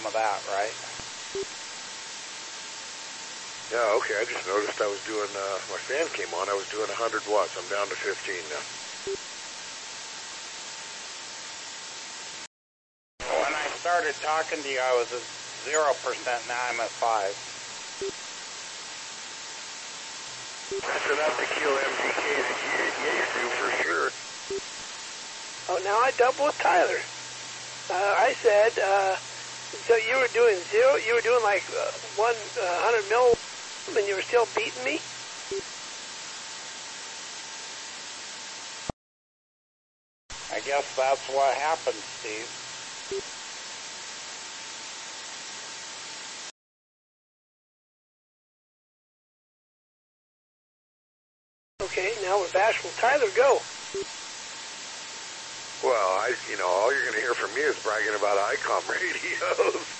of that, right? Yeah, okay. I just noticed I was doing, my fan came on. I was doing 100 watts. I'm down to 15 now. When I started talking to you, I was at 0%. Now I'm at 5. That's enough to kill MGK that you do for sure. Oh, now I double with Tyler. I said, so you were doing zero, you were doing like 100 mil, and you were still beating me? I guess that's what happened, Steve. Okay, now we're bashful. Tyler, go. Well, all you're going to hear from me is bragging about ICOM radios.